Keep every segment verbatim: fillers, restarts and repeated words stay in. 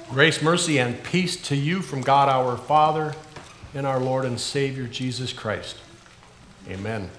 Grace, mercy, and peace to you from God our Father and our Lord and Savior Jesus Christ. Amen.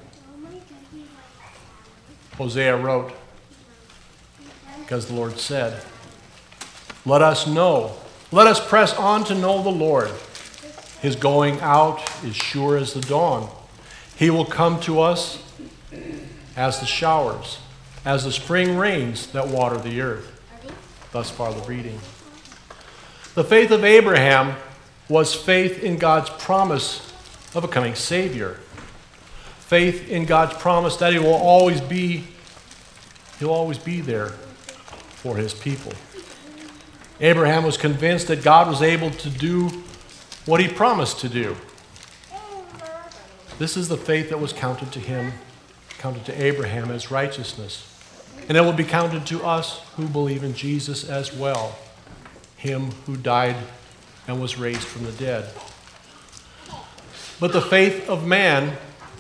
Hosea wrote, because the Lord said, let us know, let us press on to know the Lord. His going out is sure as the dawn. He will come to us as the showers, as the spring rains that water the earth. Thus far the reading. The faith of Abraham was faith in God's promise of a coming Savior. Faith in God's promise that He will always be, He'll always be there for His people. Abraham was convinced that God was able to do what He promised to do. This is the faith that was counted to him, counted to Abraham as righteousness. And it will be counted to us who believe in Jesus as well, Him who died and was raised from the dead. But the faith of man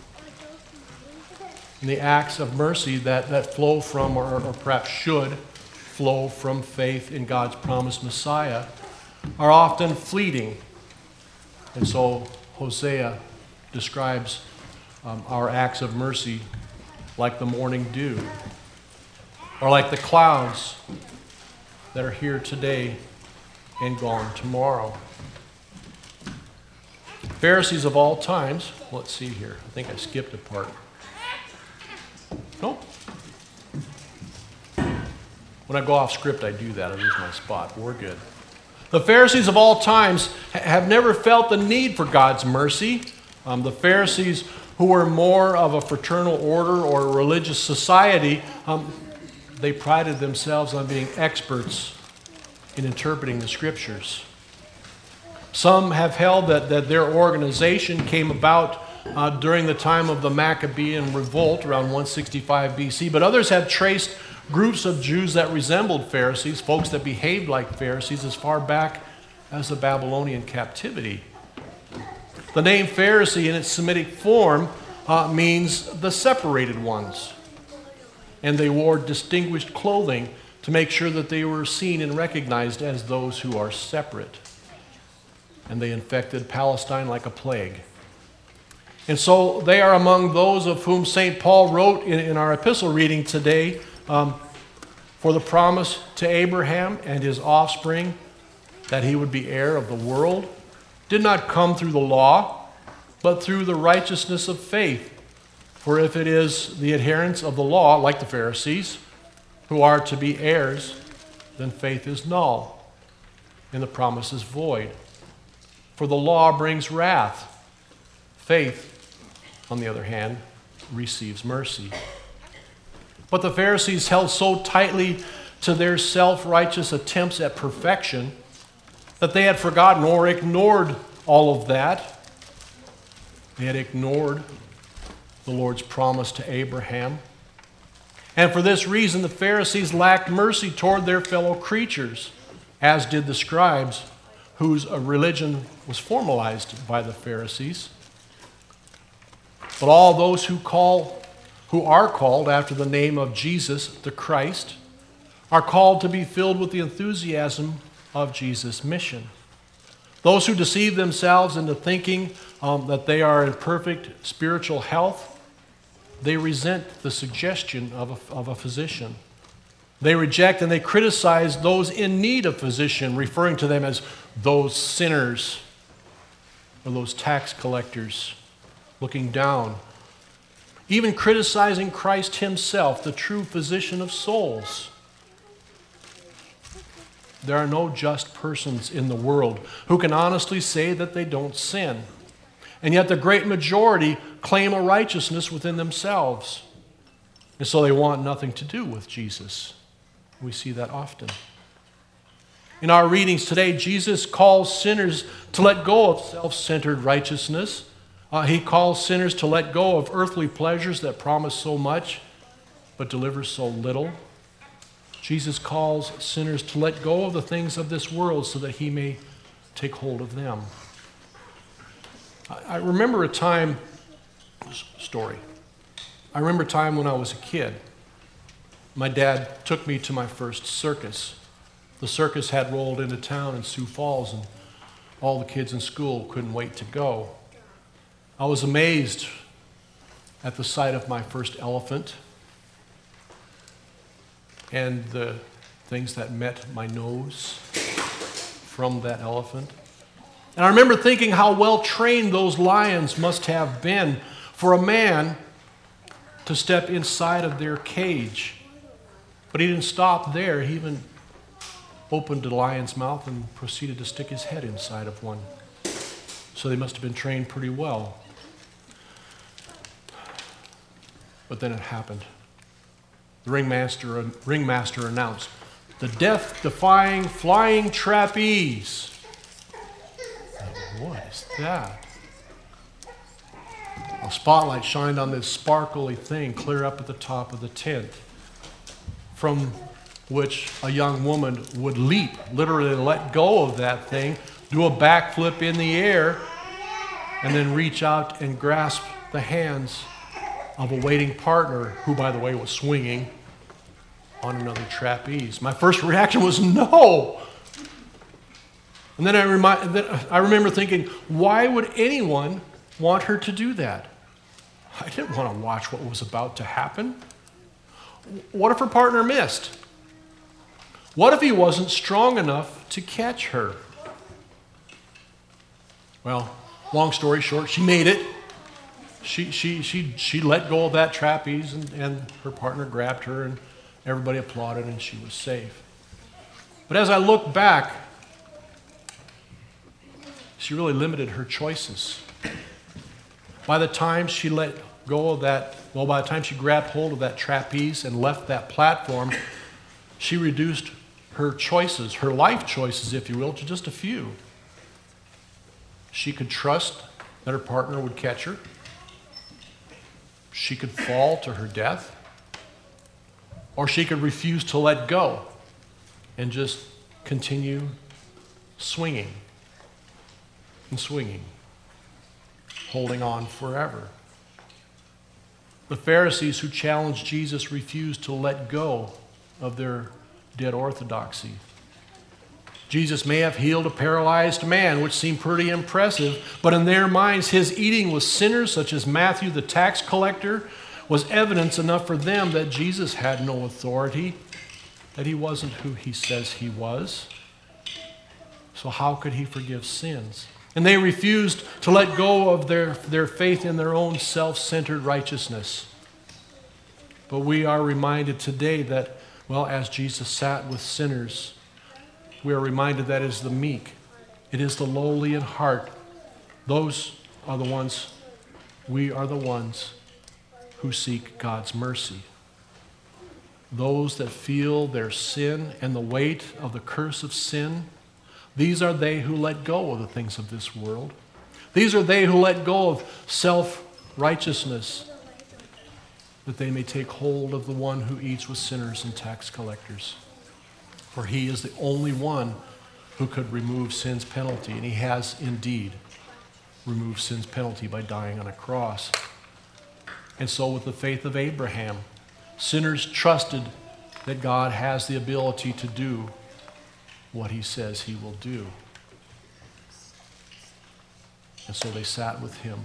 and the acts of mercy that, that flow from, or, or perhaps should flow from faith in God's promised Messiah, are often fleeting. And so Hosea describes um, our acts of mercy like the morning dew, or like the clouds that are here today and gone tomorrow. Pharisees of all times, let's see here, I think I skipped a part. Nope. When I go off script, I do that. I lose my spot. We're good. The Pharisees of all times ha- have never felt the need for God's mercy. Um, the Pharisees, who were more of a fraternal order or a religious society, um, they prided themselves on being experts in interpreting the Scriptures. Some have held that, that their organization came about uh, during the time of the Maccabean revolt around one sixty-five B C, but others have traced groups of Jews that resembled Pharisees, folks that behaved like Pharisees, as far back as the Babylonian captivity. The name Pharisee in its Semitic form uh, means the separated ones. And they wore distinguished clothing to make sure that they were seen and recognized as those who are separate. And they infected Palestine like a plague. And so they are among those of whom Saint Paul wrote in, in our epistle reading today, um, for the promise to Abraham and his offspring that he would be heir of the world did not come through the law, but through the righteousness of faith. For if it is the adherents of the law, like the Pharisees, who are to be heirs, then faith is null, and the promise is void. For the law brings wrath. Faith, on the other hand, receives mercy. But the Pharisees held so tightly to their self-righteous attempts at perfection that they had forgotten or ignored all of that. They had ignored the Lord's promise to Abraham. And for this reason, the Pharisees lacked mercy toward their fellow creatures, as did the scribes, whose religion was formalized by the Pharisees. But all those who call, who are called after the name of Jesus, the Christ, are called to be filled with the enthusiasm of Jesus' mission. Those who deceive themselves into thinking um, that they are in perfect spiritual health, they resent the suggestion of a, of a physician. They reject and they criticize those in need of physician, referring to them as those sinners or those tax collectors looking down. Even criticizing Christ Himself, the true physician of souls. There are no just persons in the world who can honestly say that they don't sin. And yet the great majority claim a righteousness within themselves. And so they want nothing to do with Jesus. We see that often. In our readings today, Jesus calls sinners to let go of self-centered righteousness. Uh, he calls sinners to let go of earthly pleasures that promise so much but deliver so little. Jesus calls sinners to let go of the things of this world so that He may take hold of them. I remember a time, story. I remember a time when I was a kid. My dad took me to my first circus. The circus had rolled into town in Sioux Falls, and all the kids in school couldn't wait to go. I was amazed at the sight of my first elephant and the things that met my nose from that elephant. And I remember thinking how well trained those lions must have been for a man to step inside of their cage. But he didn't stop there. He even opened the lion's mouth and proceeded to stick his head inside of one. So they must have been trained pretty well. But then it happened. The ringmaster, ringmaster announced, "The death-defying flying trapeze." What is that? A spotlight shined on this sparkly thing clear up at the top of the tent, from which a young woman would leap, literally let go of that thing, do a backflip in the air, and then reach out and grasp the hands of a waiting partner, who, by the way, was swinging on another trapeze. My first reaction was no. And then I, remind, then I remember thinking, why would anyone want her to do that? I didn't want to watch what was about to happen. What if her partner missed? What if he wasn't strong enough to catch her? Well, long story short, she made it. She, she, she, she let go of that trapeze, and, and her partner grabbed her, and everybody applauded, and she was safe. But as I look back, she really limited her choices. By the time she let go of that, well, by the time she grabbed hold of that trapeze and left that platform, she reduced her choices, her life choices, if you will, to just a few. She could trust that her partner would catch her. She could fall to her death. Or she could refuse to let go and just continue swinging and swinging, holding on forever. The Pharisees who challenged Jesus refused to let go of their dead orthodoxy. Jesus may have healed a paralyzed man, which seemed pretty impressive, but in their minds, his eating with sinners, such as Matthew the tax collector, was evidence enough for them that Jesus had no authority, that he wasn't who he says he was. So how could he forgive sins? And they refused to let go of their, their faith in their own self-centered righteousness. But we are reminded today that, well, as Jesus sat with sinners, we are reminded that it is the meek, it is the lowly in heart. Those are the ones, we are the ones who seek God's mercy. Those that feel their sin and the weight of the curse of sin, these are they who let go of the things of this world. These are they who let go of self-righteousness, that they may take hold of the one who eats with sinners and tax collectors. For he is the only one who could remove sin's penalty, and he has indeed removed sin's penalty by dying on a cross. And so with the faith of Abraham, sinners trusted that God has the ability to do what he says he will do. And so they sat with him.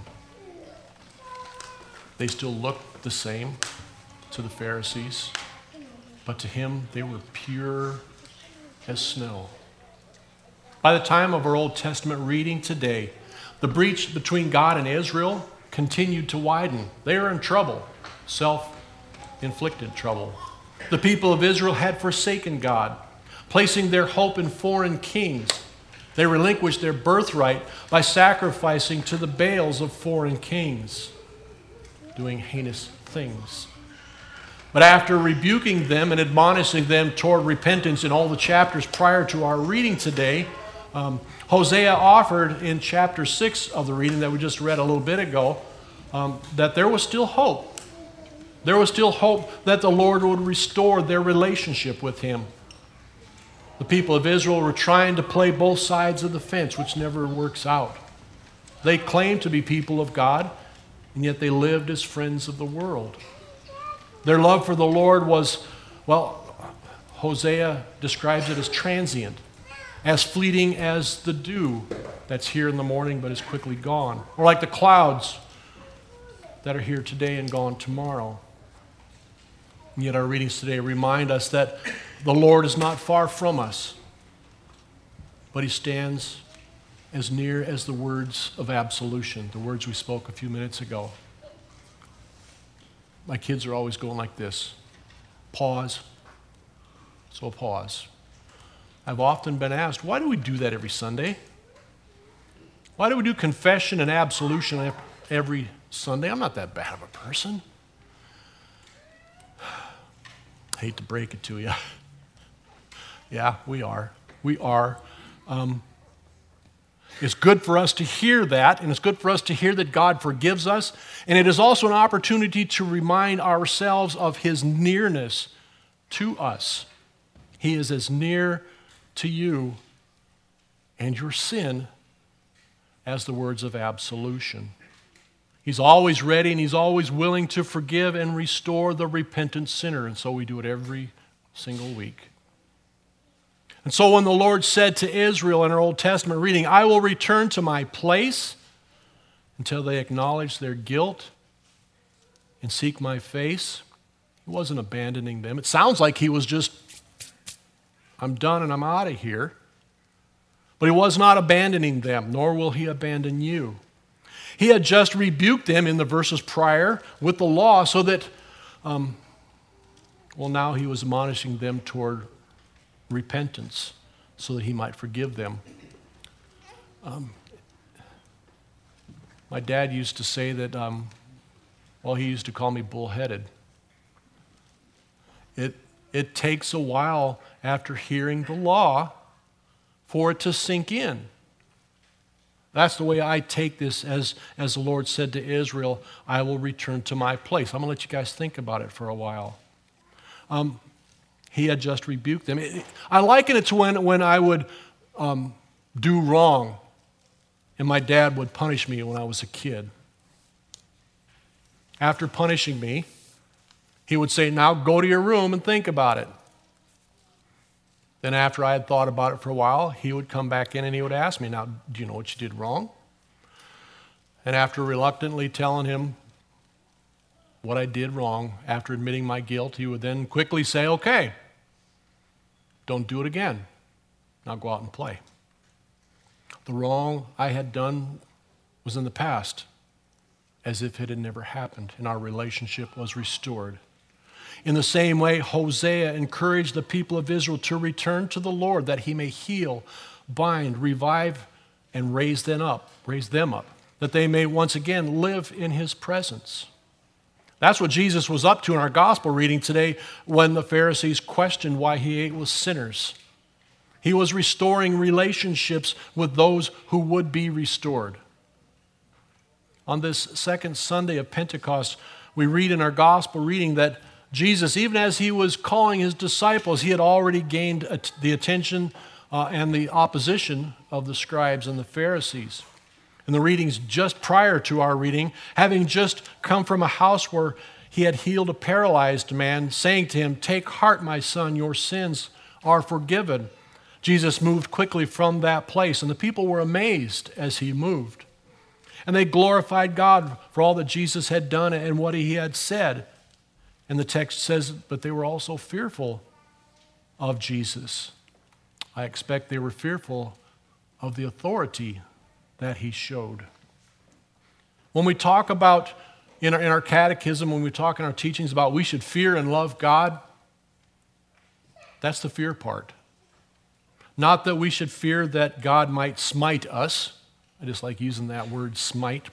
They still looked the same to the Pharisees, but to him they were pure as snow. By the time of our Old Testament reading today, the breach between God and Israel continued to widen. They are in trouble, self-inflicted trouble. The people of Israel had forsaken God, placing their hope in foreign kings. They relinquished their birthright by sacrificing to the Baals of foreign kings, doing heinous things. But after rebuking them and admonishing them toward repentance in all the chapters prior to our reading today, um, Hosea offered in chapter six of the reading that we just read a little bit ago, um, that there was still hope. There was still hope that the Lord would restore their relationship with him. The people of Israel were trying to play both sides of the fence, which never works out. They claimed to be people of God, and yet they lived as friends of the world. Their love for the Lord was, well, Hosea describes it as transient, as fleeting as the dew that's here in the morning but is quickly gone, or like the clouds that are here today and gone tomorrow. And yet our readings today remind us that the Lord is not far from us, but he stands as near as the words of absolution, the words we spoke a few minutes ago. My kids are always going like this. Pause. So pause. I've often been asked, why do we do that every Sunday? Why do we do confession and absolution every Sunday? I'm not that bad of a person. Hate to break it to you. Yeah, we are. We are. Um, it's good for us to hear that, and it's good for us to hear that God forgives us, and it is also an opportunity to remind ourselves of his nearness to us. He is as near to you and your sin as the words of absolution. He's always ready and he's always willing to forgive and restore the repentant sinner, and so we do it every single week. And so when the Lord said to Israel in our Old Testament reading, I will return to my place until they acknowledge their guilt and seek my face, he wasn't abandoning them. It sounds like he was just, I'm done and I'm out of here. But he was not abandoning them, nor will he abandon you. He had just rebuked them in the verses prior with the law so that, um, well, now he was admonishing them toward repentance so that he might forgive them. Um, my dad used to say that, um, well, he used to call me bullheaded. It, it takes a while after hearing the law for it to sink in. That's the way I take this as, as the Lord said to Israel, I will return to my place. I'm going to let you guys think about it for a while. Um, he had just rebuked them. It, I liken it to when, when I would um, do wrong and my dad would punish me when I was a kid. After punishing me, he would say, now go to your room and think about it. Then after I had thought about it for a while, he would come back in and he would ask me, now, do you know what you did wrong? And after reluctantly telling him what I did wrong, after admitting my guilt, he would then quickly say, okay, don't do it again. Now go out and play. The wrong I had done was in the past, as if it had never happened, and our relationship was restored. In the same way, Hosea encouraged the people of Israel to return to the Lord that he may heal, bind, revive, and raise them up, raise them up, that they may once again live in his presence. That's what Jesus was up to in our gospel reading today when the Pharisees questioned why he ate with sinners. He was restoring relationships with those who would be restored. On this second Sunday of Pentecost, we read in our gospel reading that Jesus, even as he was calling his disciples, he had already gained the attention uh, and the opposition of the scribes and the Pharisees. In the readings just prior to our reading, having just come from a house where he had healed a paralyzed man, saying to him, take heart, my son, your sins are forgiven. Jesus moved quickly from that place, and the people were amazed as he moved. And they glorified God for all that Jesus had done and what he had said. And the text says, but they were also fearful of Jesus. I expect they were fearful of the authority that he showed. When we talk about, in our, in our catechism, when we talk in our teachings about we should fear and love God, that's the fear part. Not that we should fear that God might smite us. I just like using that word, smite.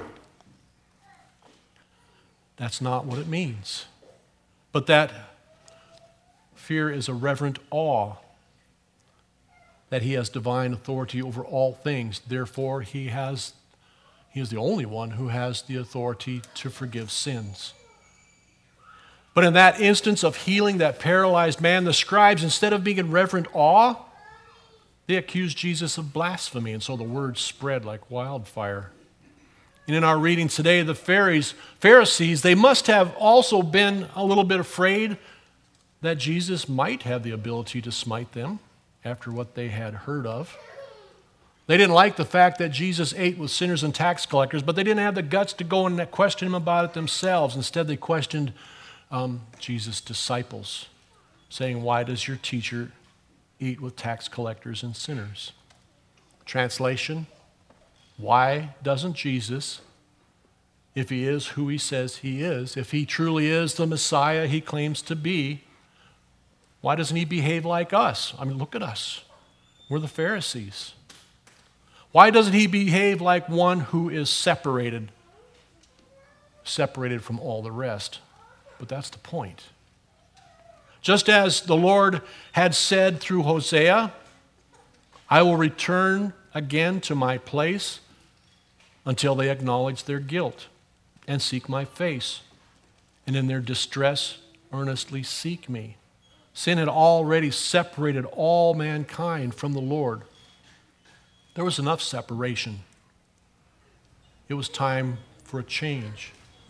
That's not what it means. But that fear is a reverent awe that he has divine authority over all things. Therefore, he has, he is the only one who has the authority to forgive sins. But in that instance of healing that paralyzed man, the scribes, instead of being in reverent awe, they accused Jesus of blasphemy, and so the word spread like wildfire. And in our reading today, the Pharisees, they must have also been a little bit afraid that Jesus might have the ability to smite them after what they had heard of. They didn't like the fact that Jesus ate with sinners and tax collectors, but they didn't have the guts to go and question him about it themselves. Instead, they questioned um, Jesus' disciples, saying, "Why does your teacher eat with tax collectors and sinners?" Translation, why doesn't Jesus, if he is who he says he is, if he truly is the Messiah he claims to be, why doesn't he behave like us? I mean, look at us. We're the Pharisees. Why doesn't he behave like one who is separated, separated from all the rest? But that's the point. Just as the Lord had said through Hosea, "I will return again to my place until they acknowledge their guilt and seek my face, and in their distress earnestly seek me." Sin had already separated all mankind from the Lord. There was enough separation. It was time for a change.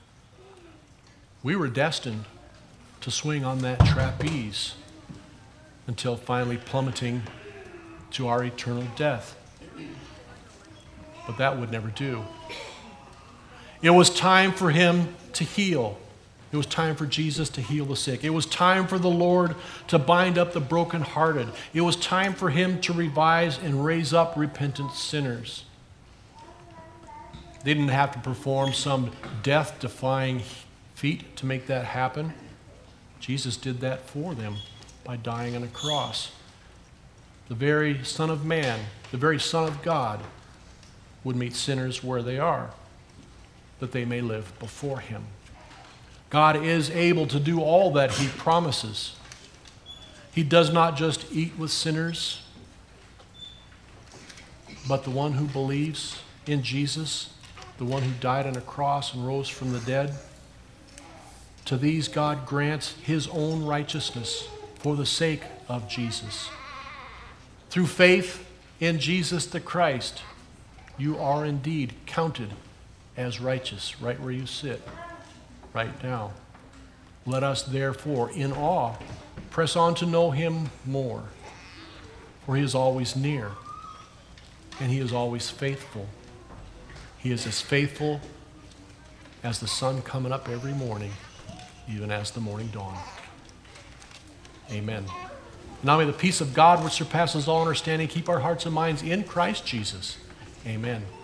We were destined to swing on that trapeze until finally plummeting to our eternal death. But that would never do. It was time for him to heal. It was time for Jesus to heal the sick. It was time for the Lord to bind up the brokenhearted. It was time for him to revise and raise up repentant sinners. They didn't have to perform some death-defying feat to make that happen. Jesus did that for them by dying on a cross. The very Son of Man, the very Son of God, would meet sinners where they are, that they may live before him. God is able to do all that he promises. He does not just eat with sinners, but the one who believes in Jesus, the one who died on a cross and rose from the dead, to these God grants his own righteousness for the sake of Jesus. Through faith in Jesus the Christ, you are indeed counted as righteous right where you sit right now. Let us therefore, in awe, press on to know him more, for he is always near, and he is always faithful. He is as faithful as the sun coming up every morning, even as the morning dawn. Amen. Now may the peace of God, which surpasses all understanding, keep our hearts and minds in Christ Jesus. Amen.